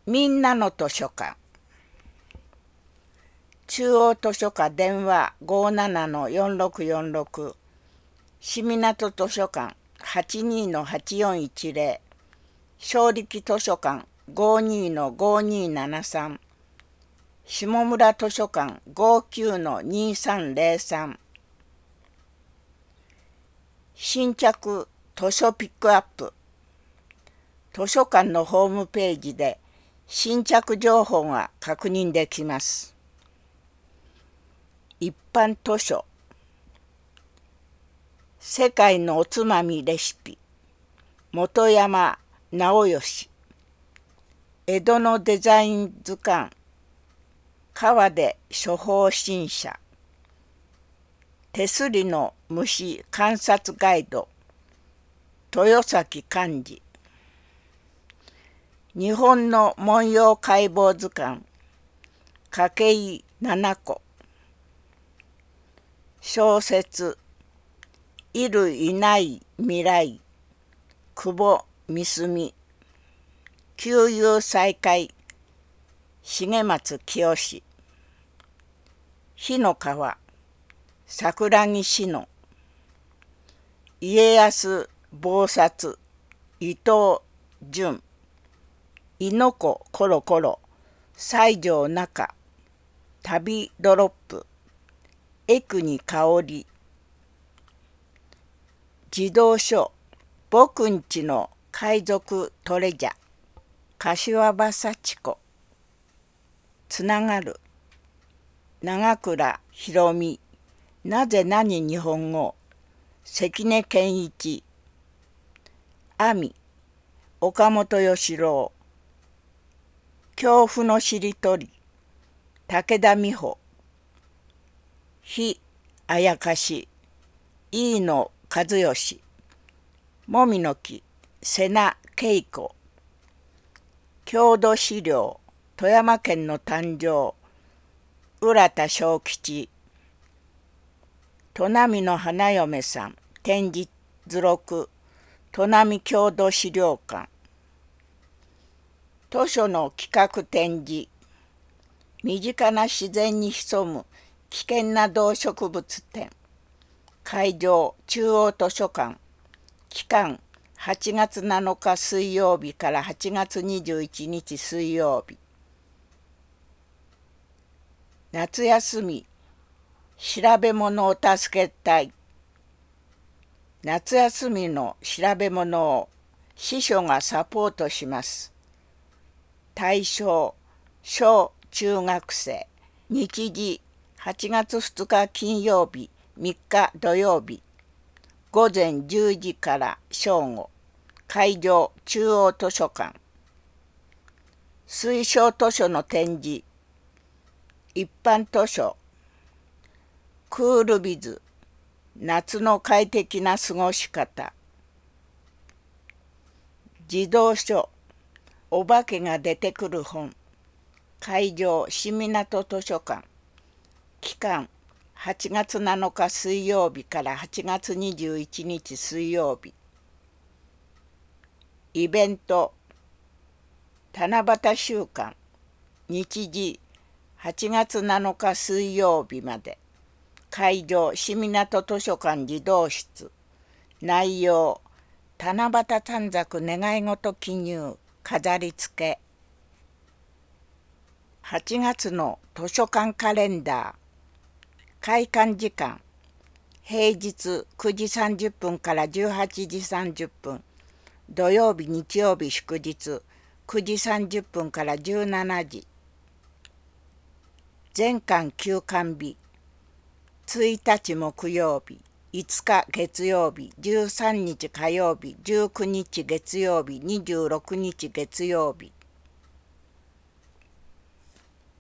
みんなの図書館。中央図書館電話 57-4646 市港図書館 82-8410 正力図書館 52-5273 下村図書館 59-2303 新着図書ピックアップ。図書館のホームページで新着情報が確認できます。一般図書、世界のおつまみレシピ、本山直義、江戸のデザイン図鑑、川出処方新社、手すりの虫観察ガイド、豊崎寛治、日本の文様解剖図鑑、筧七子、小説いるいない未来、久保三澄、旧友再会、重松清、火の川、桜木志乃、家康謀殺、伊藤潤、猪子コロコロ、西条中、旅ドロップ、江国香織、児童書、僕んちの海賊トレジャー、柏葉幸子、つながる、長倉弘美、なぜ何日本語、関根健一、亜美、岡本義郎、恐怖のしりとり、武田美穂、非あやかし、飯野和義、もみの木、瀬名恵子、郷土資料、富山県の誕生、浦田正吉、砺波の花嫁さん、展示図録、砺波郷土資料館、図書の企画展示、身近な自然に潜む危険な動植物展、会場中央図書館、期間8月7日水曜日から8月21日水曜日。夏休み調べ物を助けたい。夏休みの調べ物を司書がサポートします。対象小中学生。日時8月2日金曜日、3日土曜日、午前10時から正午。会場中央図書館。推奨図書の展示。一般図書。クールビズ。夏の快適な過ごし方。児童書。お化けが出てくる本。会場市港図書館。期間8月7日水曜日から8月21日水曜日。イベント七夕週間。日時8月7日水曜日まで。会場市港図書館児童室。内容七夕短冊願い事記入飾り付け。8月の図書館カレンダー。開館時間平日9時30分から18時30分。土曜日日曜日祝日9時30分から17時。全館休館日1日木曜日、5日月曜日、13日火曜日、19日月曜日、26日月曜日。